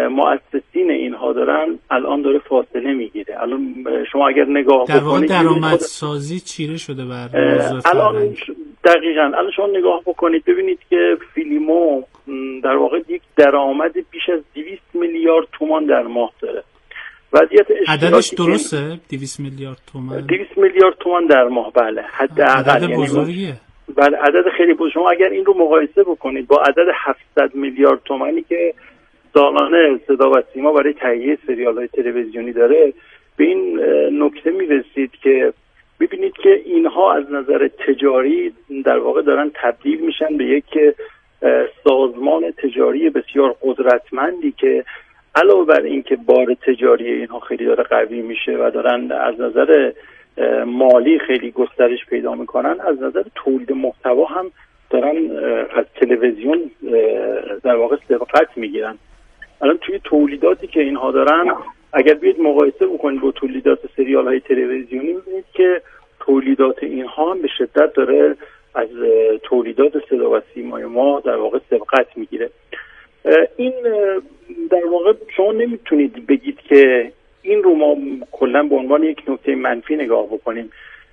مؤسسین اینها دارن الان داره فاصله میگیره. الان شما اگر نگاه در واقع بکنید درآمدسازی چیره شده بر موضوع الان دقیقاً الان شما نگاه بکنید ببینید که فیلمو در واقع یک درآمد بیش از 200 میلیارد تومان در ماه داره. وضعیت عددش درسته 200 میلیارد تومان؟ 200 میلیارد تومان در ماه، بله، حداقل. عدد بزرگیه. بله، عدد خیلی بزرگ. شما اگر این رو مقایسه بکنید با عدد 700 میلیارد تومانی که سالانه صدا و سیما برای تهیه سریال‌های تلویزیونی داره، به این نکته می‌رسید که ببینید که اینها از نظر تجاری در واقع دارن تبدیل میشن به یک سازمان تجاری بسیار قدرتمندی که علاوه بر اینکه بار تجاری اینها خیلی داره قوی میشه و دارن از نظر مالی خیلی گسترش پیدا میکنن، از نظر تولید محتوا هم دارن از تلویزیون در واقع سبقت میگیرن. الان توی تولیداتی که اینها دارن اگر بیاید مقایسه بکنید با تولیدات سریال های تلویزیونی، میبینید که تولیدات اینها هم به شدت داره از تولیدات صدا و سیمای ما در واقع سبقت میگیره. این در واقع شما نمیتونید بگید که این رو ما کلا به عنوان یک نکته منفی نگاه بکنیم.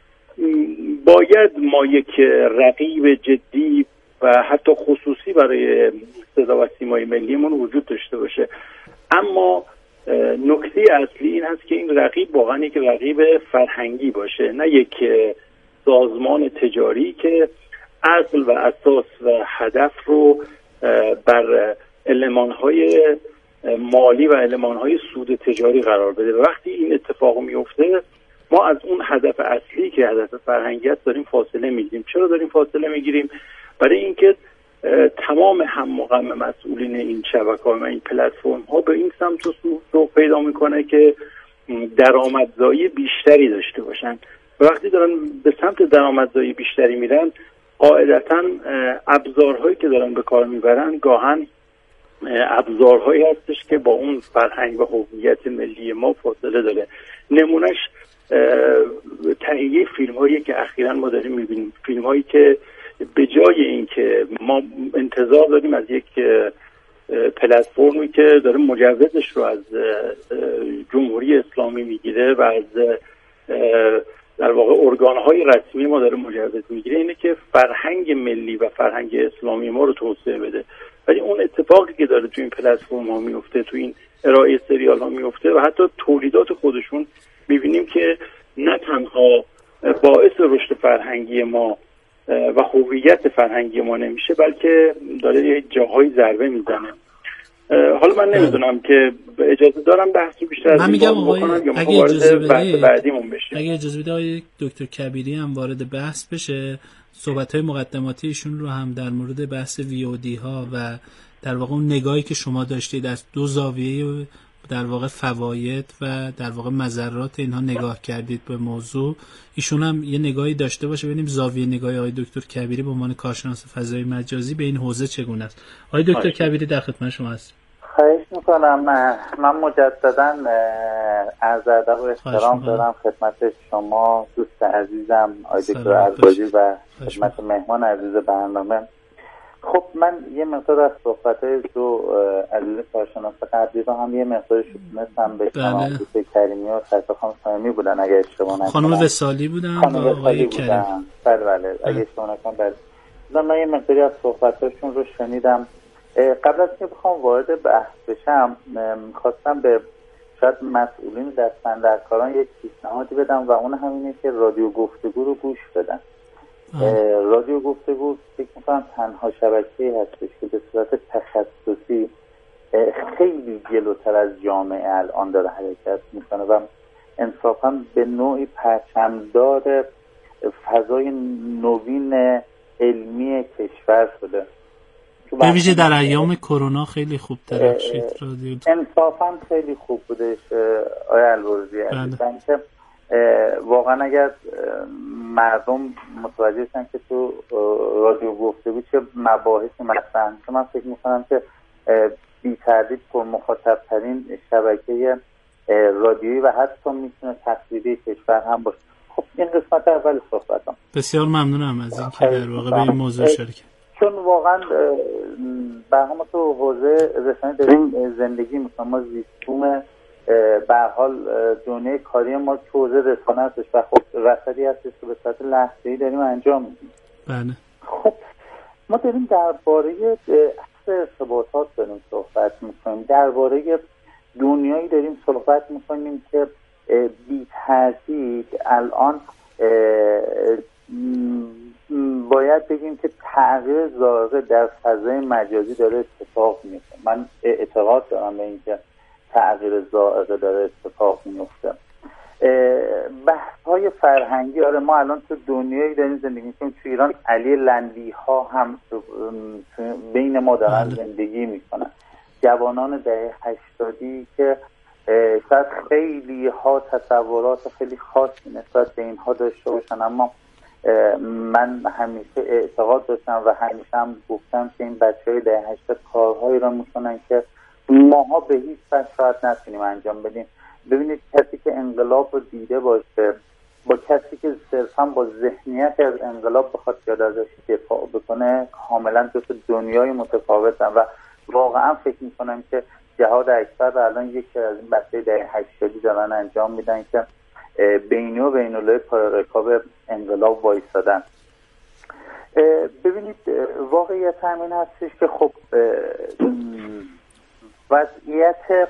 باید ما یک رقیب جدی و حتی خصوصی برای صدا و سیمای ملیمون وجود داشته باشه، اما نکته اصلی این هست که این رقیب واقعا یک رقیب فرهنگی باشه، نه یک سازمان تجاری که اصل و اساس و هدف رو بر المان‌های مالی و المان‌های سود تجاری قرار بده. وقتی این اتفاق میفته ما از اون هدف اصلی که هدف فرهنگی است داریم فاصله میگیریم. چرا داریم فاصله میگیریم؟ برای اینکه تمام هم‌مغم مسئولین این شبکه‌ها و این پلتفرم‌ها به این سمت و سو پیدا میکنه که درآمدزایی بیشتری داشته باشن. وقتی دارن به سمت درآمدزایی بیشتری میرن، قاعدتاً ابزارهایی که دارن به کار میبرن گاهن ابزارهایی هستش که با اون فرهنگ و هویت ملی ما فاصله داره. نمونهش تهیه فیلم‌هایی که اخیراً ما داریم میبینیم، فیلم‌هایی که به جای اینکه ما انتظار داریم از یک پلتفرمی که داره مجوزش رو از جمهوری اسلامی میگیره و از در واقع ارگان‌های رسمی ما داره مجوز میگیره، اینه که فرهنگ ملی و فرهنگ اسلامی ما رو توسعه بده. ولی اون اتفاقی که داره تو این پلتفرم‌ها میفته، تو این ارائه سریال‌ها میفته و حتی تولیدات خودشون، می‌بینیم که نه تنها باعث رشد فرهنگی ما و هویت فرهنگی ما نمیشه، بلکه داره یه جاهای ضربه میزنه. حالا من نمیدونم که اجازه دارم بحثی بیشتر از این بکنم یا ما وارد بحث بعدیمون بشیم. اگه اجازه بده آقای دکتر کبیری هم وارد بحث بشه، صحبت‌های مقدماتی ایشون رو هم در مورد بحث VOD ها و در واقع اون نگاهی که شما داشتید از دو زاویه در واقع فواید و در واقع مضرات اینها نگاه کردید به موضوع، ایشون هم یه نگاهی داشته باشه، ببینیم زاویه نگاه آقای دکتر کبیری به عنوان کارشناس فضای مجازی به این حوزه چگونه است. آقای دکتر کبیری در خدمت شما هستم. خواهش میکنم. من مجددا عرض ادب و احترام دارم خدمت شما دوست عزیزم آقای دکتر اربازی و خدمت مهمان عزیز برنامه. خب من یه مقدار از صحبت‌های دو عزیز کارشناس قبلی رو هم یه مقدار شنیدم به شما دوست کریمی و سرکار خانم صمیمی بودن اگه اشتباه نکنم. خانم وصالی بودن و آقای کریمی. بله اگه اشتباه نکنم. بله من یه مقداری از صحبتاشون رو شنیدم. قبل از که بخوام وارد بحث بشم خواستم به شاید مسئولین دستاندرکاران یک پیشنهادی بدم و اون همینه که رادیو گفتگو رو گوش بدن. رادیو گفتگو فکر می‌کنم تنها شبکه‌ای هستش که به صورت تخصصی خیلی جلوتر از جامعه الان داره حرکت میکنه و انصافاً به نوعی پرچمدار فضای نوین علمی کشور شده. به ویژه در ایام کرونا خیلی خوب درخشید رادیو. انصافاً خیلی خوب بودش آقای الورزی عزیزم که واقعا اگر مردم متوجه شدن که تو رادیو گفتگو چه مباحثی مطرح میشه، من فکر میکنم که بی تردید پر مخاطب ترین شبکه رادیویی و حتی میتونه تصویری کشور هم باشه. خب این قسمت اول صحبتم. بسیار ممنونم از اینکه در واقع به این موضوع شرکت. چون واقعا ما تو حوزه رسانه داریم زندگی میکنیم. ما زیستبوم به هر حال دنیای کاری ما تو حوزه رسانه هستش و خب رصدی هستش که به صورت لحظه‌ای داریم انجام میدیم. بله. خب ما داریم درباره ارتباطات داریم صحبت میکنیم، درباره دنیایی داریم صحبت میکنیم که بی تردید الان باید بگیم که تغییر ظاهره در فضای مجازی داره اتفاق میفته. من اعتقاد دارم به اینکه تغییر ظاهره داره اتفاق میفته. بحث‌های فرهنگی، آره ما الان تو دنیایی داریم زندگی میکنیم. تو ایران علی لندی ها هم بین ما دارن زندگی میکنن، جوانان دهه 80 که شاید خیلی ها تصورات خیلی خاصی نسبت به اینها داشته باشن، اما من همیشه اعتقاد داشتم و همیشه هم گفتم که این بچه‌های دهه 80 کارهایی را میکنن که ماها به هیچ وجه شاید نتونیم انجام بدیم. ببینید کسی که انقلاب رو دیده باشه با کسی که صرفا با ذهنیت از انقلاب بخواد بیاد ازش دفاع بکنه کاملا دو تا دنیای متفاوتن و واقعا فکر میکنم که جهاد اکبر الان یکی از این بچه‌های دهه 80 دارن انجام میدن که بینی و بین‌المللی پای رکاب انقلاب وایسادن. ببینید واقعیت همین هستش که خب وضعیت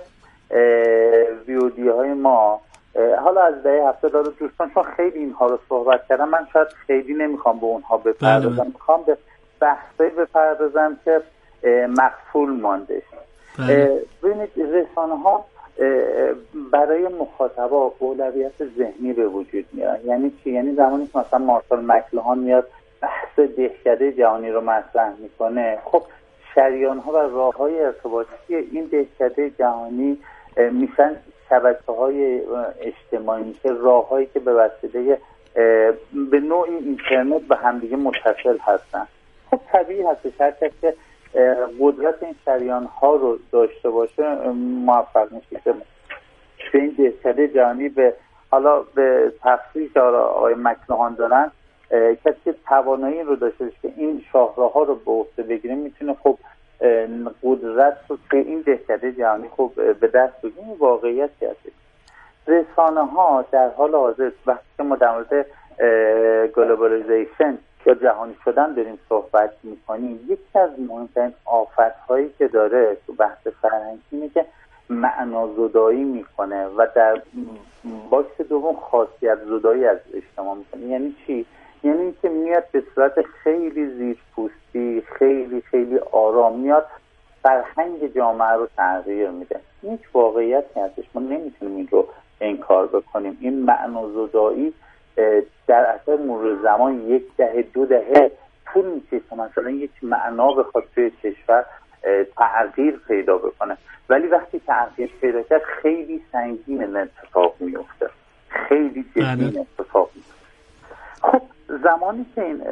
ویودی های ما حالا از دهه 70 دوستان چون خیلی اینها رو صحبت کردم، من شاید خیلی نمیخوام به اونها بپردازم، میخوام به بحثی بپردازم که مغفول مانده. ببینید رسانه ها برای مخاطبا اولویت ذهنی به وجود میارن. یعنی چی؟ یعنی زمانی که مثلا مارشال مکلوهان میاد بحث دهکده جهانی رو مطرح میکنه، خب شریان ها و راه های ارتباطی این دهکده جهانی میشن شبکه‌های اجتماعی، میشه راه‌هایی که به وسیله به نوعی اینترنت به همدیگه متصل هستن. خب طبیعی هستش هر کسی که قدرت این شریان‌ها رو داشته باشه موفق میشه که به این دهکده جهانی به حالا به تفسیری که آقای مکنهان دارن کسی که توانایی رو داشته باشه که این شاهراه‌ها رو به عهده بگیره میتونه خب قدرت رو که این دهکده جهانی خب به دست بگیره. این واقعیتی هست. رسانه ها در حال حاضر وقتی که ما در مورد گلوبالیزیشن یا جهانی شدن داریم صحبت میکنیم، یکی از مهمترین آفت‌هایی که داره تو بحث فرهنگی اینه که معنازدایی میکنه و در باکس دوم خاصیت زدایی از اجتماع میکنه. یعنی چی؟ یعنی اینکه میاد به صورت خیلی زیرپوستی، خیلی خیلی آرام میاد فرهنگ جامعه رو تغییر میده. این یک واقعیتی هستش، ما نمیتونیم این رو انکار بکنیم. این معنازدایی در اثر مرور زمان 1 دهه 2 دهه طول میکشه که مثلا یک معنا بخواد توی کشور تغییر پیدا بکنه، ولی وقتی تغییر پیدا کرد خیلی سنگین اتفاق میفته، خیلی جدی اتفاق میفته. خب زمانی که این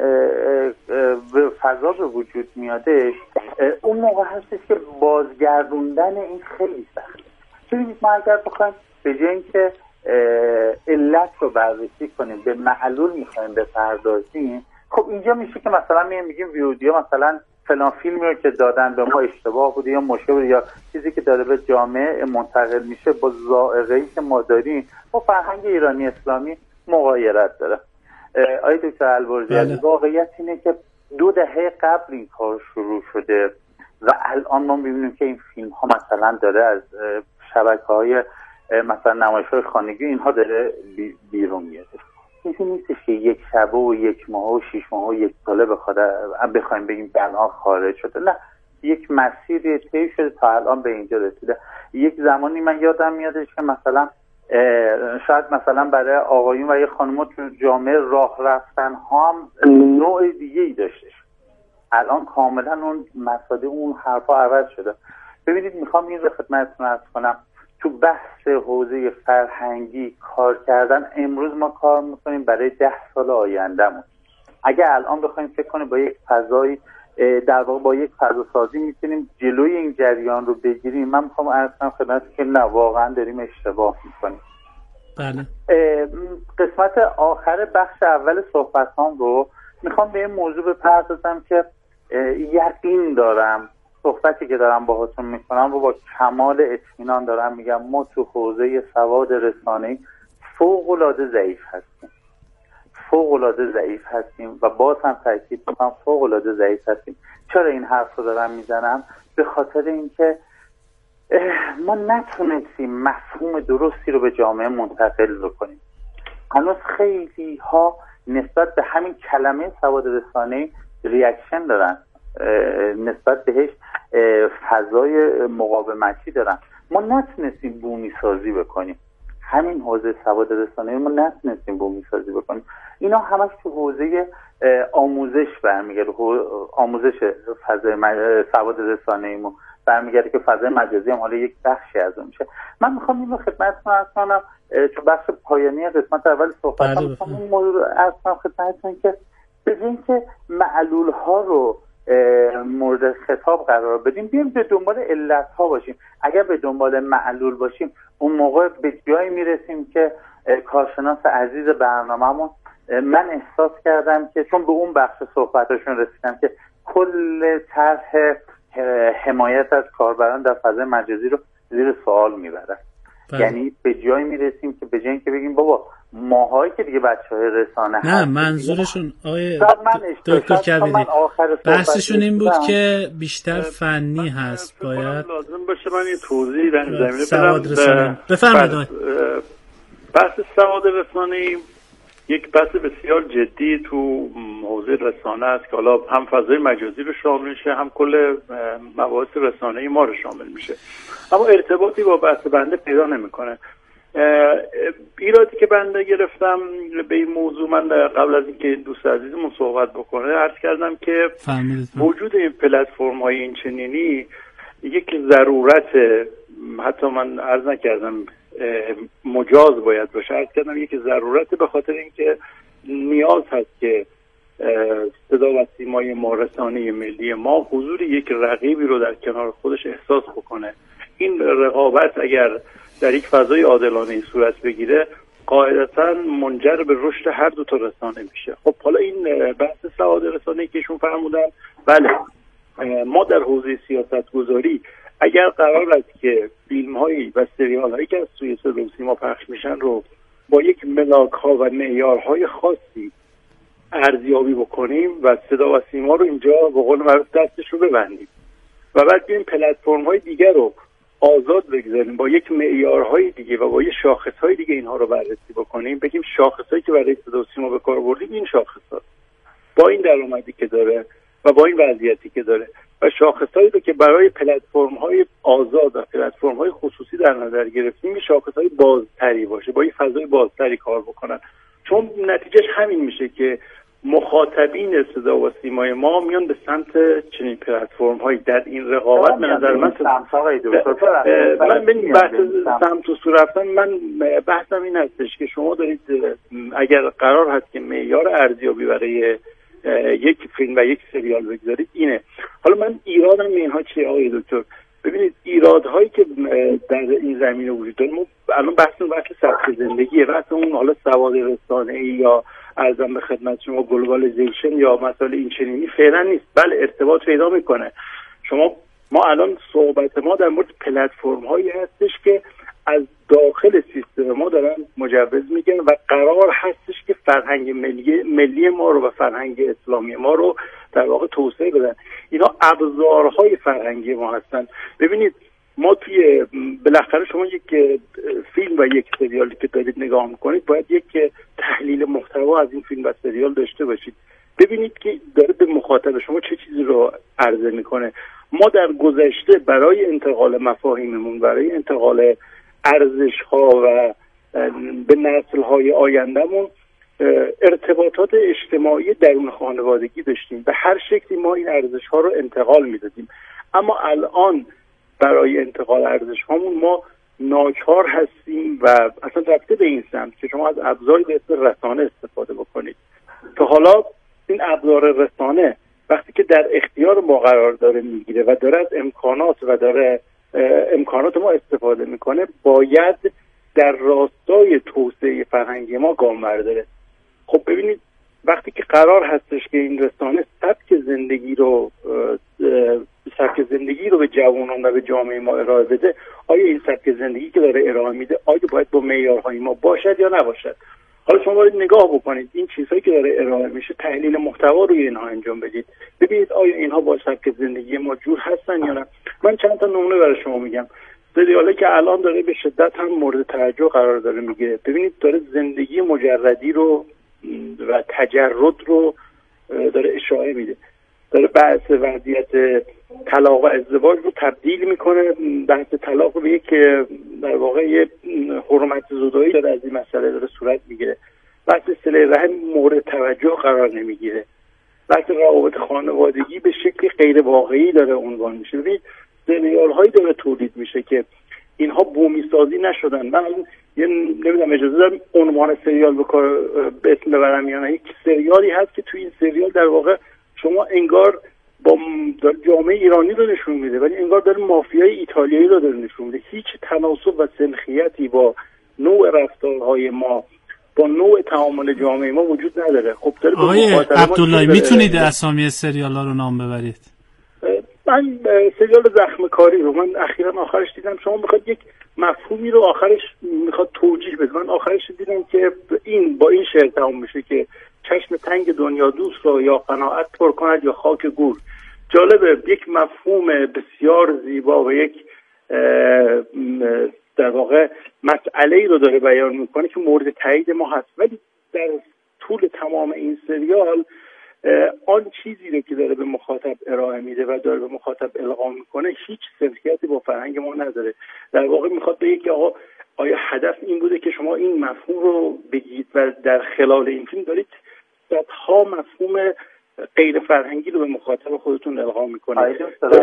فضا به وجود میاده اون موقع هستش که بازگردوندن این خیلی سخته. ببینید ما اگر بخوایم به جای اینکه علت رو بررسی کنیم به معلول میخوایم بپردازیم، خب اینجا میشه که مثلا میگیم ویودیا مثلا فلان فیلمی رو که دادن به ما اشتباه بوده یا مشکل بوده یا چیزی که داره به جامعه منتقل میشه با ذائقه‌ای که ما داریم با فرهنگ ایرانی اسلامی مغایرت داره. آقای دکتر البرزی واقعیت اینه که 2 دهه قبل این کار شروع شده و الان ما میبینیم که این فیلم ها مثلا داره از شبکه‌های مثلا نمایش‌های خانگی اینها داره بیرون میاد. چیزی نیستش که یک شبه و 1 ماه و 6 ماه و 1 ساله بخوایم بگیم که الان خارج شده. نه، یک مسیری طی شده تا الان به اینجا رسیده. یک زمانی من یادم میادش که مثلا شاید مثلا برای آقایون و یه خانم‌ها تو جامعه راه رفتن ها هم نوع دیگه‌ای داشتش. الان کاملا اون مسائل اون حرفا عوض شده. ببینید میخوام این رو خدمتتون عرض کنم، تو بحث حوزه فرهنگی کار کردن امروز ما کار میکنیم برای 10 سال آیندهمون. اگه الان بخوایم فکر کنیم با یک فضای در واقع با یک فضا سازی میتونیم جلوی این جریان رو بگیریم، من میخوام عرض کنم خدمتتون که نه، واقعا داریم اشتباه میکنیم. بله. قسمت آخر بخش اول صحبتام رو میخوام به این موضوع بپردازم که یقین دارم صحبتی که دارم باهاتون میکنم و با کمال اطمینان دارم میگم ما تو حوزه سواد رسانه‌ای فوق‌العاده ضعیف هستیم و باز هم تاکید میکنم فوق‌العاده ضعیف هستیم. چرا این حرف رو دارم میزنم؟ به خاطر اینکه ما نتونستیم مفهوم درستی رو به جامعه منتقل بکنیم. هنوز خیلی ها نسبت به همین کلمه سواد رسانه‌ای ریاکشن دارن، نسبت بهش فضای مقاومتی دارن. ما نتونستیم بومی سازی بکنیم. همین حوزه سواد رسانه‌ای ما نتونستیم بومی سازی بکنیم. اینا همش تو حوزه آموزش برمیگرده، آموزش فضای سواد رسانه‌ای ما برمیگرده که فضای مجازی هم حالا یک بخشی از اون میشه. من میخوام اینو خدمتتون عرض کنم چون بخش پایانی قسمت اول صحبتم میخوام این موضوع رو عرض کنم خدمتتون که به اینکه معلول‌ها رو مورد خطاب قرار بدیم، بیایم به دنبال علت‌ها باشیم. اگر به دنبال معلول باشیم اون موقع به جایی میرسیم که کارشناس عزیز برنامه‌مون، من احساس کردم که چون به اون بخش صحبتشون رسیدم که کل طرح حمایت از کاربران در فضای مجازی رو زیر سوال میبرن. یعنی به جایی میرسیم که به جایی که بگیم بابا ماهایی که دیگه بچهای رسانه نه هست، منظورشون آقای دکتر کبیری بحثشون این بود که بیشتر فنی هست، باید لازم باشه من یه توضیح در زمینه سواد رسانه بفرمایید. بحث سواد رسانه‌ای یک بحث بسیار جدی تو حوزه رسانه است که حالا هم فضای مجازی رو شامل میشه، هم کل مباحث رسانه‌ای ما رو شامل میشه، اما ارتباطی با بحث بنده پیدا نمیکنه. ایرادی که بنده گرفتم به این موضوع، من قبل از اینکه دوست عزیزمون صحبت بکنه عرض کردم که وجود این پلتفرم‌های این چنینی یک ضرورت، حتی من عرض نکردم مجاز باید باشه، عرض کردم یک ضرورت، به خاطر اینکه نیاز هست که صدا و سیمای ما، رسانه ملی ما، حضور یک رقیبی رو در کنار خودش احساس بکنه. این رقابت اگر در یک فضای عادلانه صورت بگیره قاعدتاً منجر به رشد هر دو تا رسانه میشه. خب حالا این بحث سواد رسانه‌ای که ایشون فرمودن، بله ما در حوزه سیاست گذاری اگر قرار است که فیلم هایی و سریال هایی که از سوی صدا و سیما پخش میشن رو با یک ملاک ها و معیارهای خاصی ارزیابی بکنیم و صدا و سیما رو اینجا به قول معروف دستش رو ببندیم و بعد بیایم پلتفرم های دیگر رو آزاد بگذاریم با یک معیارهای دیگه و با یک شاخصهای دیگه اینها رو بررسی بکنیم، بگیم شاخصهایی که برای صدا و سیما به کار بردیم این شاخص‌ها با این درآمدی که داره و با این وضعیتی که داره و شاخصهایی که برای پلتفرم‌های آزاد و پلتفرم‌های خصوصی در نظر گرفتیم شاخصهای بازتری باشه، با این فضای بازتری کار بکنن، چون نتیجهش همین میشه که مخاطبین صدا و سیمای ما میان به سمت چنین پلتفرم‌هایی. در این رقابت به نظر من ببینید بحث سمت و سو رفتن، من بحثم این هستش که شما دارید اگر قرار هست که معیار ارزیابی برای یک فیلم و یک سریال بگذارید اینه. حالا من ایرادم به اینها چیه آقای دکتر؟ ببینید ایرادهایی که در این زمینه وجود داره، ما الان بحث سبک زندگیه، بحث اون حالا سواد رسانه‌ای یا ارزم به خدمت شما گلوبالیزیشن یا مسائل این چنینی فعلا نیست. بله ارتباط پیدا میکنه. ما الان صحبت ما در مورد پلتفرم هایی هستش که از داخل سیستم ما دارن مجوز میگن و قرار هستش که فرهنگ ملی ما رو و فرهنگ اسلامی ما رو در واقع توسعه بدن. اینا ابزارهای فرهنگی ما هستن. ببینید ما توی بالاخره شما یک فیلم و یک سریالی که دارید نگاه میکنید باید یک تحلیل محتوا از این فیلم و سریال داشته باشید، ببینید که داره به مخاطب شما چه چیزی رو عرضه میکنه. ما در گذشته برای انتقال مفاهیممون، برای انتقال ارزش‌ها و به نسل‌های آیندهمون ارتباطات اجتماعی درون خانوادگی داشتیم، به هر شکلی ما این ارزش‌ها رو انتقال میدادیم، اما الان برای انتقال ارزش‌هامون ما ناچار هستیم و اصلا رفته به این سمت که شما از ابزاری به اسم رسانه استفاده بکنید. تا حالا این ابزار رسانه وقتی که در اختیار ما قرار داره میگیره و داره از امکانات ما استفاده میکنه، باید در راستای توسعه فرهنگی ما گام برداره. خب ببینید وقتی که قرار هستش که این رسانه سبک زندگی رو به جوانان و به جامعه ما ارائه بده، آیا این سبک زندگی که داره ارائه میده آیا باید با معیارهای ما باشد یا نباشد؟ حالا شما باید نگاه بکنید این چیزهایی که داره ارائه میشه، تحلیل محتوا روی اینها انجام بدید، ببینید آیا اینها با سبک زندگی ما جور هستن یا نه. من چند تا نمونه برای شما میگم. سریالی که الان داره به شدت هم مورد توجه قرار داره میگیره، ببینید داره زندگی مجردی رو و تجرد رو داره اشاعه میده، داره بحث وضعیت طلاق و ازدواج رو تبدیل میکنه، بحث طلاق رو به یک در واقع یه حرمت زدایی داره از این مسئله داره صورت میگیره، بحث صله رحم مورد توجه قرار نمیگیره، بحث روابط خانوادگی به شکل غیر واقعی داره عنوان میشه. ببینید سریال هایی داره تولید میشه که اینها بومی سازی نشدن. من یه نمیدونم اجازه دارم عنوان سریال به اسم ببرم یا نه، یک سریالی هست که توی این سریال در واقع شما انگار با جامعه ایرانی رو نشون میده ولی انگار داره مافیای ایتالیایی رو داره نشون میده. هیچ تناسب و سنخیتی با نوع رفتارهای ما، با نوع تعامل جامعه ما وجود نداره. خب داره آقای عبداللهی میتونید اسامی سریال ها رو نام ببرید؟ من سریال زخم کاری رو من اخیراً آخرش دیدم. شما میخواد یک مفهومی رو آخرش میخواد توجیه بده، من آخرش دیدم که این با این شعر تمام میشه که چشم تنگ دنیا دوست رو یا قناعت پر کند یا خاک گور. جالبه، یک مفهوم بسیار زیبا و یک در واقع مسئله‌ای رو داره بیان میکنه که مورد تایید ما هست، ولی در طول تمام این سریال آن چیزی رو که داره به مخاطب ارائه میده و داره به مخاطب القا میکنه هیچ سنخیتی با فرهنگ ما نداره. در واقع میخواد بگه که آقا آیا هدف این بوده که شما این مفهوم رو بگید و در خلال این فیلم دارید صدها مفهوم غیر فرهنگی رو به مخاطب خودتون القا میکنید.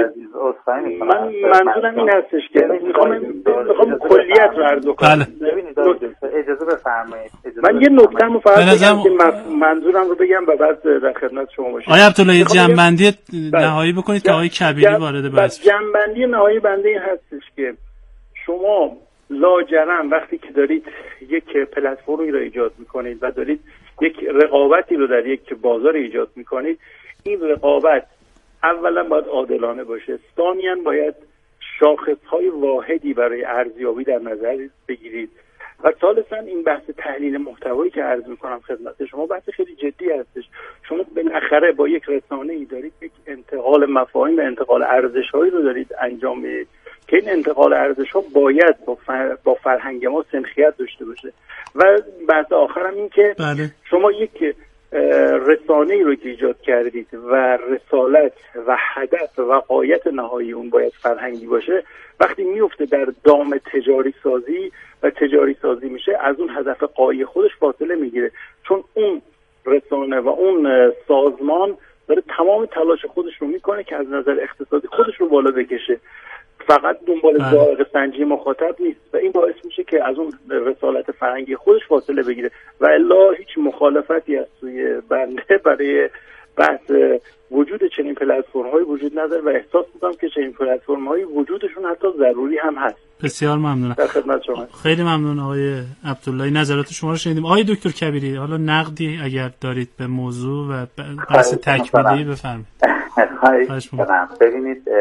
من منظورم این هستش که میخوام کلیت رو عرض کنم. اجازه بفرمایید. من یه نکته رو فقط بگم که منظورم رو بگم و بعد در خدمت شما باشم. آقای عبداللهی جنبندی نهایی بکنید که آقای کبیری وارد بحث. جنبندی نهایی بنده این هستش که شما لاجرم وقتی که دارید یک پلتفرمی رو ایجاد میکنید و دارید یک رقابتی رو در یک بازار ایجاد میکنید، این رقابت اولا باید عادلانه باشه، ثانیاً باید شاخصهای واحدی برای ارزیابی در نظر بگیرید و ثالثاً این بحث تحلیل محتوایی که عرض میکنم خدمت شما بحث خیلی جدی هستش. شما بالاخره با یک رسانه‌ای دارید یک انتقال مفاهیم و انتقال ارزش‌هایی رو دارید انجام میدید که این انتقال ارزش‌ها باید با فرهنگ ما سنخیت داشته باشه. و بعد آخرم این که شما یک رسانه‌ای رو که ایجاد کردید و رسالت و هدف و غایت نهایی اون باید فرهنگی باشه، وقتی میفته در دام تجاری سازی میشه از اون هدف غایی خودش فاصله میگیره، چون اون رسانه و اون سازمان داره تمام تلاش خودش رو میکنه که از نظر اقتصادی خودش رو بالا بکشه، فقط دنبال ذائقه سنجی مخاطب نیست و این باعث میشه که از اون رسالت فرهنگی خودش فاصله بگیره و الا هیچ مخالفتی از سوی بنده برای بحث وجود چنین پلتفرم‌هایی وجود نداره و احساس می‌کنم که چنین پلتفرم‌هایی وجودشون حتی ضروری هم هست. بسیار ممنونم. در خدمت شما. خیلی ممنون آقای عبداللهی، نظرات شما رو شنیدیم. آقای دکتر کبیری، حالا نقدی اگر دارید به موضوع و بحث تکمیلی بفرمایید. خواهش می‌کنم. ببینید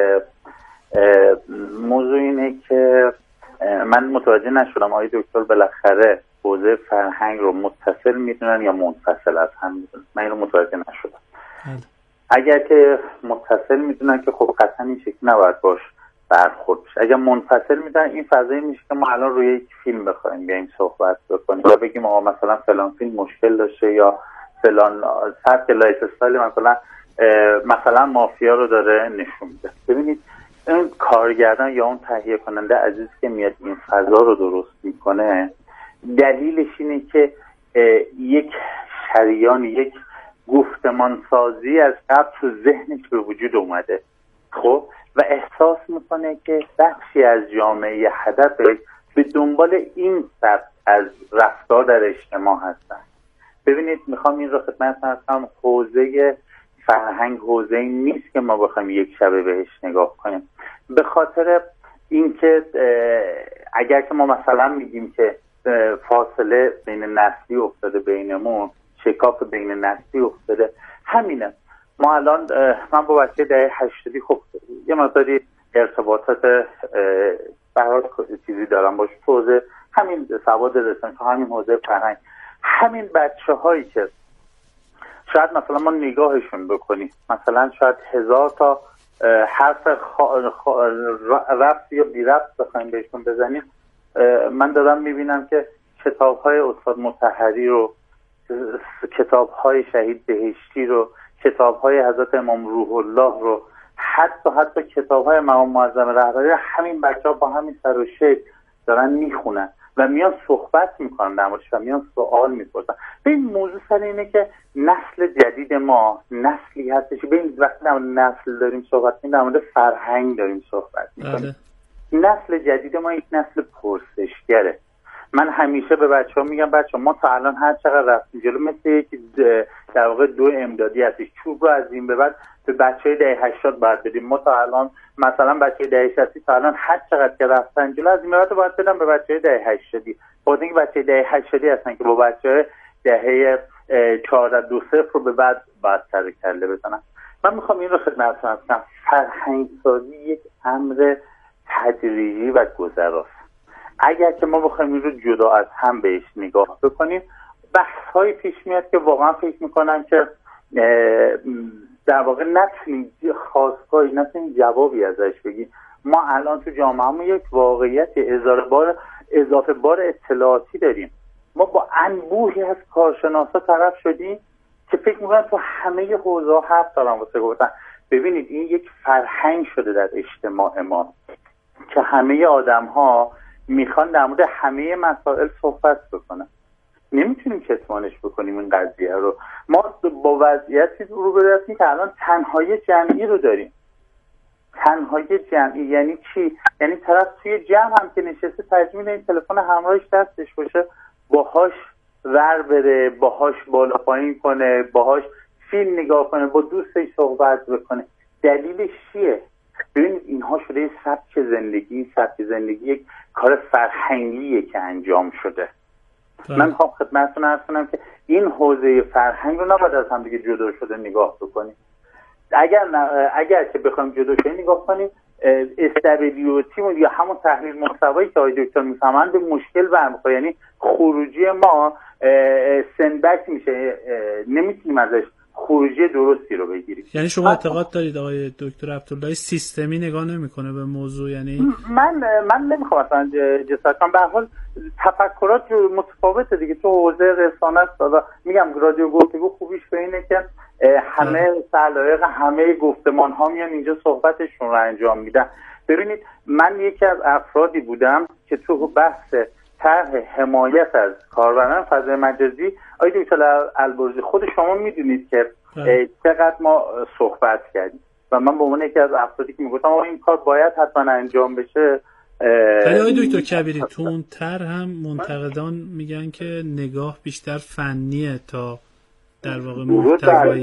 موضوع اینه که من متوجه نشدم آقای دکتر بالاخره حوزه فرهنگ رو متصل میدونن یا منفصل از هم میدونن. من اینو متوجه نشدم. اگر که متصل میدونن که خب قطعا این شکل نباید باش برخورد بشه. اگر منفصل میدونن این فضایی میشه که ما الان روی یک فیلم بخوایم بیایم صحبت بکنیم یا بگیم آقا مثلا فلان فیلم مشکل داشته یا فلان سبک لایف استایل مثلا مافیا رو داره نشون میده. ببینید اون کارگردان یا اون تهیه کننده عزیز که میاد این فضا رو درست میکنه، دلیلش اینه که یک شریان، یک گفتمان سازی از قبل تو ذهنش به وجود اومده، خب، و احساس میکنه که بخشی از جامعه هدفش به دنبال این سبک از رفتار در اجتماع هستن. ببینید میخوام این رو خدمتتون کنم، حوزه فرهنگ حوزه نیست که ما بخوایم یک شبه بهش نگاه کنیم. به خاطر اینکه اگر که ما مثلا میگیم که فاصله بین نسلی افتاده بینمون، شکاف بین نسلی افتاده. همینه. ما الان من با بچه دهه 80 خب یه مقداری ارتباطات برای چیزی دارم باشه، حوزه همین سواد رسانه، همین حوزه فرهنگ، همین بچه هایی که شاید مثلا ما نگاهشون بکنیم مثلا شاید 1000 تا حرف رفت یا بی رفت بخوایم بهشون بزنیم، من دارم میبینم که کتاب های استاد مطهری رو، کتاب های شهید بهشتی رو، کتاب های حضرت امام روح الله رو، حتی کتاب های امام معظم رهبری، همین بچه ها با همین سر و شکل دارن میخونن و میان صحبت میکنن در موردش و میان سوال میپرسن. به این موضوع سر اینه که نسل جدید ما نسلی هستش، به این وقتی در نسل داریم صحبت میکنیم در مورد فرهنگ داریم صحبت میکنیم. نسل جدید ما یک نسل پرسشگره. من همیشه به بچه‌ها میگم بچه‌ها ما تا الان هر چقدر رفتیم جلو مثل یک در واقع 2 امدادی هستش، چوب رو از این به بعد به بچه‌های دهه 80 باید بدیم. ما تا الان مثلا بچه‌های دهه 60 تا الان هر چقدر که رفتن جلو از این به بعد باید بدم به بچه‌های دهه 80. بعد اینکه بچه‌های دهه 80 هستن که با بچه‌های دهه 1420 رو به بعد سر کله بزنن. من میخوام این رو خدمتتون عرض کنم، فرهنگ سازی یک امر تدریجی و گذراست. اگر که ما بخوایم این رو جدا از هم بهش نگاه بکنیم، بحث‌های پیش میاد که واقعا فکر میکنم که در واقع نتونیم خواستگاهی نتونیم جوابی ازش بگیم. ما الان تو جامعه‌مون یک واقعیت اضافه بار اطلاعاتی داریم. ما با انبوهی از کارشناسا طرف شدیم که فکر میکنم تو همه حوزه‌ها حرف دارن واسه گفتن. ببینید این یک فرهنگ شده در اجتماع ما که همه آدم‌ها میخوان در مورد همه مسائل صحبت بکنن. نمیتونیم کتمانش بکنیم این قضیه رو. ما با وضعیتی روبرو هستیم که الان تنهایی جمعی رو داریم. تنهایی جمعی یعنی چی؟ یعنی طرف توی جمع هم که نشسته ترجمه این تلفن همراهش دستش باشه، باهاش ور بره، باهاش بالا پایین کنه، باهاش فیلم نگاه کنه، با دوستش صحبت بکنه. دلیلش چیه؟ ببینید اینها شده سبک زندگی یک کار فرهنگیه که انجام شده. من میخوام خدمتتون عرض کنم که این حوزه فرهنگ رو نباید از هم دیگه جدا شده نگاه بکنیم. اگر که بخوایم جدا شده نگاه کنیم، استابیلیتی یا همون تحلیل محتوایی که آقای دکتر میفهمن به مشکل برمیخوره. یعنی خروجی ما سندبک میشه، نمیتونیم ازش خروجی درستی رو بگیریم. یعنی شما اعتقاد دارید آقای دکتر عبداللهی سیستمی نگاه نمیکنه به موضوع؟ یعنی من نمیخوام مثلا جسارت کنم، به هر حال تفکرات متفاوته دیگه. تو حوزه رسانه است، میگم رادیو گفتگو خوبیش به اینه که همه سلایق همه گفتمان ها میان اینجا صحبتشون رو انجام میدن. ببینید من یکی از افرادی بودم که تو بحث طرح حمایت از کاربران فضای مجازی، آقای دکتر البرزی خود شما میدونید که چقدر ما صحبت کردیم و من به عنوان یکی از افرادی که میگفتم این کار باید حتما انجام بشه. ولی آقای دکتر کبیری تو اون طرح هم منتقدان میگن که نگاه بیشتر فنیه تا در واقع محتوایی.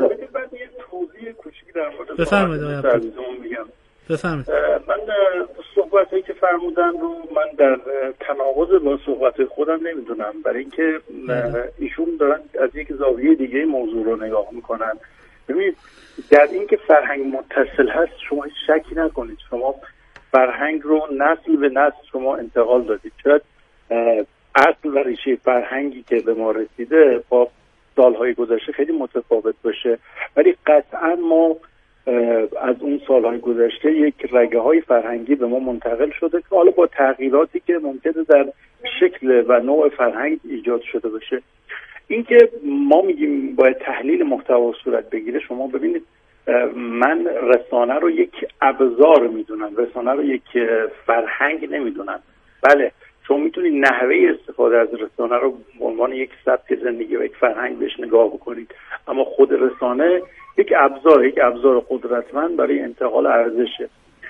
بفرمایید آقای عبدالله. بفرمایید. من صحبتایی که فرمودن رو من در تناقض با صحبت خودم نمیدونم، برای اینکه ایشون دارن از یک زاویه دیگه موضوع رو نگاه میکنن. ببینید در اینکه فرهنگ متصل هست شما هیچ شکی نکنید، شما فرهنگ رو نسل به نسل شما انتقال دادید. شاید اصل و ریشه فرهنگی که به ما رسیده با سالهای گذشته خیلی متفاوت باشه، ولی قطعا ما از اون سالهای گذشته یک رگه های فرهنگی به ما منتقل شده که حالا با تغییراتی که ممکنه در شکل و نوع فرهنگ ایجاد شده باشه. اینکه ما میگیم باید تحلیل محتوا صورت بگیره، شما ببینید من رسانه رو یک ابزار میدونم، رسانه رو یک فرهنگ نمیدونم. بله شما میتونید نحوه استفاده از رسانه رو به عنوان یک سبک زندگی و یک فرهنگ بهش نگاه بکنید، اما خود رسانه یک ابزار قدرتمند برای انتقال ارزشه.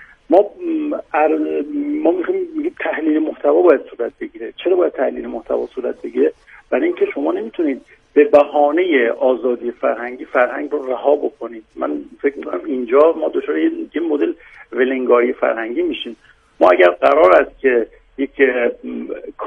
ما میگیم تحلیل محتوا باید صورت بگیره. چرا باید تحلیل محتوا صورت بگیره؟ برای اینکه شما نمیتونید به بهانه آزادی فرهنگ رو رها بکنید. من فکر می‌کنم اینجا ما دچار یه مدل ولنگاری فرهنگی میشیم. ما اگر قرار است که یک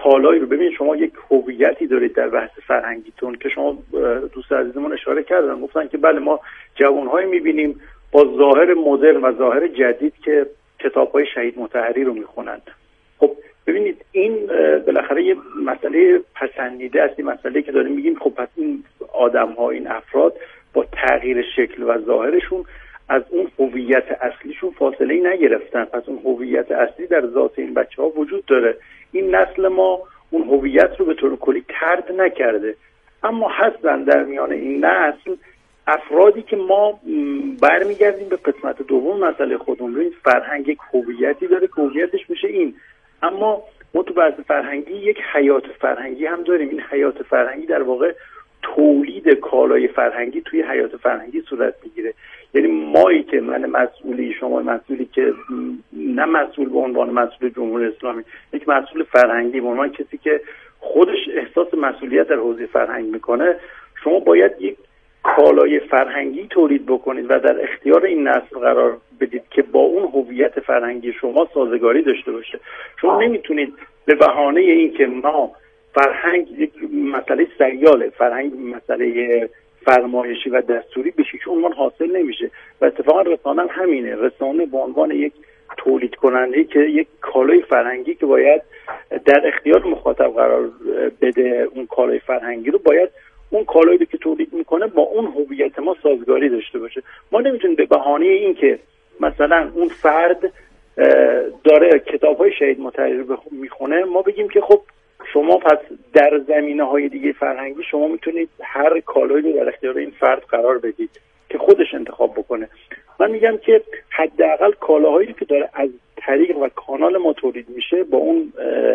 کالایی رو ببین، شما یک هویتی دارید در بحث فرهنگیتون که شما دوست عزیزمون اشاره کردن، گفتن که بله ما جوان‌هایی می‌بینیم با ظاهر مدرن و ظاهر جدید که کتاب‌های شهید مطهری رو می‌خونند. خب ببینید این بالاخره یه مسئله پسندیده است، این مسئله که داریم میگیم خب پس این آدم‌ها، این افراد با تغییر شکل و ظاهرشون از اون هویت اصلیشون فاصله‌ای نگرفتن، پس اون هویت اصلی در ذات این بچه‌ها وجود داره. این نسل ما اون هویت رو به طور کلی طرد نکرده، اما هستن در میان این نسل افرادی که ما برمیگردیم به قسمت دوم مسئله خودمون رو. این فرهنگ یک هویتی داره که هویتش میشه این، اما ما تو بحث فرهنگی یک حیات فرهنگی هم داریم. این حیات فرهنگی در واقع تولید کالای فرهنگی توی حیات فرهنگی صورت میگیره. یعنی مایی که من مسئولی، شما مسئولی که نه مسئول به عنوان مسئول جمهوری اسلامی، یک مسئول فرهنگی به عنوان کسی که خودش احساس مسئولیت در حوزه فرهنگ میکنه، شما باید یک کالای فرهنگی تولید بکنید و در اختیار این نسل قرار بدید که با اون هویت فرهنگی شما سازگاری داشته باشه. شما نمیتونید به بهانه این که ما فرهنگ یک مسئله سریاله، فرهنگ مسئله فرمایشی و دستوری به هیچ عنوان حاصل نمیشه و اتفاقا رسانه همینه. رسانه به عنوان یک تولید کننده که یک کالای فرهنگی که باید در اختیار مخاطب قرار بده، اون کالای فرهنگی رو باید اون کالایی که تولید میکنه با اون هویت ما سازگاری داشته باشه. ما نمیتونیم به بهانه این که مثلا اون فرد داره کتاب‌های شهید مطهری رو میخونه ما بگیم که خب شما پس در زمینه‌های دیگه فرهنگی شما میتونید هر کالایی رو در اختیار این فرد قرار بدید که خودش انتخاب بکنه. من میگم که حداقل کالاهایی که داره از طریق و کانال ما تولید میشه با اون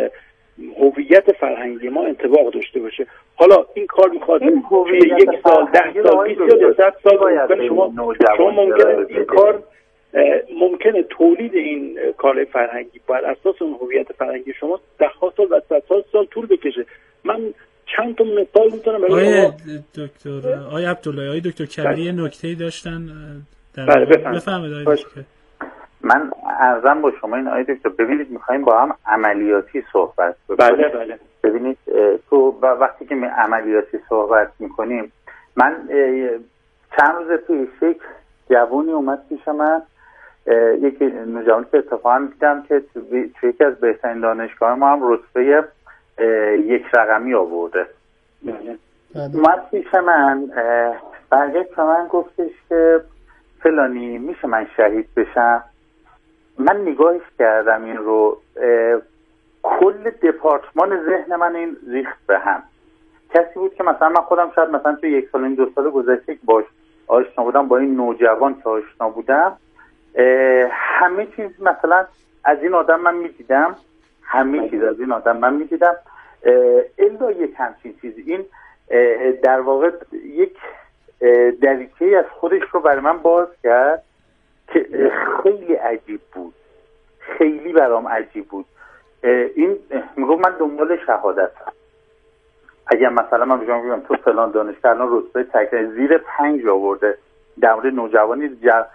هویت فرهنگی ما انطباق داشته باشه. حالا این کار میخواد توی یک سال، 10 سال، 20 سال یا 100 سال ممکنه شما ممکنه این کار ممکنه تولید این کالای فرهنگی بر اساس اون هویت فرهنگی شما 10 سال و 100 سال طول بکشه. من چند تا مثال میتونم آقای عبدالله، آقای دکتر کبیری نکته‌ای داشتن بله بفرمایید آقای دکتر. من عرضم با شما این آقای دکتر، ببینید میخوایم با هم عملیاتی صحبت بکنیم. بله. ببینید تو وقتی که عملیاتی صحبت میکنیم، من چند روز پیش یک جوانی اومد پیش من، یکی نوجوانی که اتفاقا دیدم که تو یکی از بهترین دانشگاه ما هم رتبه 1 رقمی آورده. اومد پیش من، برگشت به من گفتش که فلانی میشه من شهید بشم؟ من نگاهش کردم این رو، کل دپارتمان ذهن من این ریخت به هم. کسی بود که مثلا من خودم شاید مثلا تو 1 سال این 2 سال گذشته باش آشنا بودم، با این نوجوان که آشنا بودم، همه چیز مثلا از این آدم من میدیدم، همه چیز از این آدم من میدیدم، الا یک همچین چیزی. این در واقع یک دریچه از خودش رو برای من باز کرد که خیلی عجیب بود، خیلی برام عجیب بود. این میگم من دنبال شهادتم. اگر مثلا من بگم تو فلان دانشگاه الان رتبه تک زیر 5 آورده، در مورد نوجوانی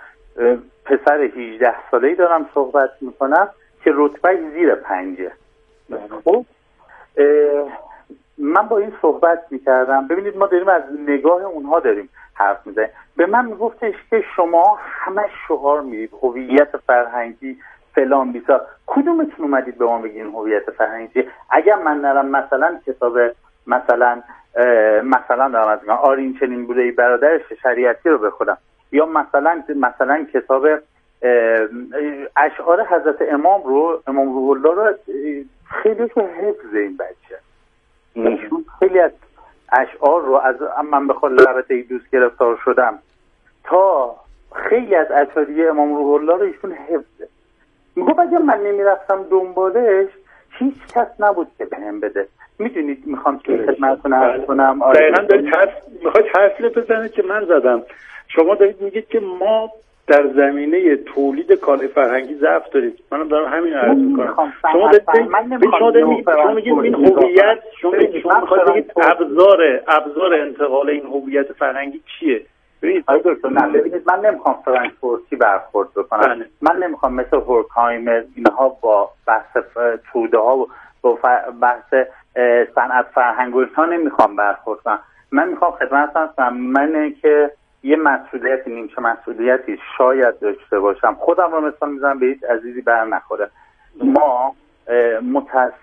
پسر 18 ساله‌ای دارم صحبت میکنم که رتبه زیر 5. خب من با این صحبت میکردم. ببینید ما داریم از نگاه اونها داریم حرف میزنیم. به من میگفتش که شما همه شعار میدید هویت فرهنگی فلان بیسا، کدومتون اومدید به ما بگین هویت فرهنگی؟ اگر من نرم مثلا کتاب مثلا دارم از آرین چنین بوده ای برادرش شریعتی رو بخونم، یا مثلا کتاب اشعار حضرت امام روح الله رو خیلی حفظ این بچه ایشون خیلی از اشعار رو از من به خود لعنت دوست گرفتار شدم تا خیلی از اشعاری امام روح الله رو ایشون حفظه. میگه اگه من نمیرفتم دنبالش هیچ کس نبود که بهم بده. میدونید میخوام که خدمتتون عرض کنم دقیقاً دارید میخواید حرفی بزنید که من زدم. شما دارید میگید که ما در زمینه تولید کالای فرهنگی ضعف دارید. منم دارم همین رو عرض میکنم. شما میگید این هویت، شما میخواید بگید ابزار انتقال این هویت فرهنگی چیه؟ ببینید من نمیخوام فرانکفورتی برخورد بکنم. من نمیخوام مثل هورکهایمر اینها با بحث توده ها بحث صنعت فرهنگ و اینها نمیخوام برخورد کنم. من میخوام خدمتتون کنم من که یه مسئولیتی نیمچه مسئولیتی شاید داشته باشم، خودم رو مثال میزنم به هیچ عزیزی بر نخوره. ما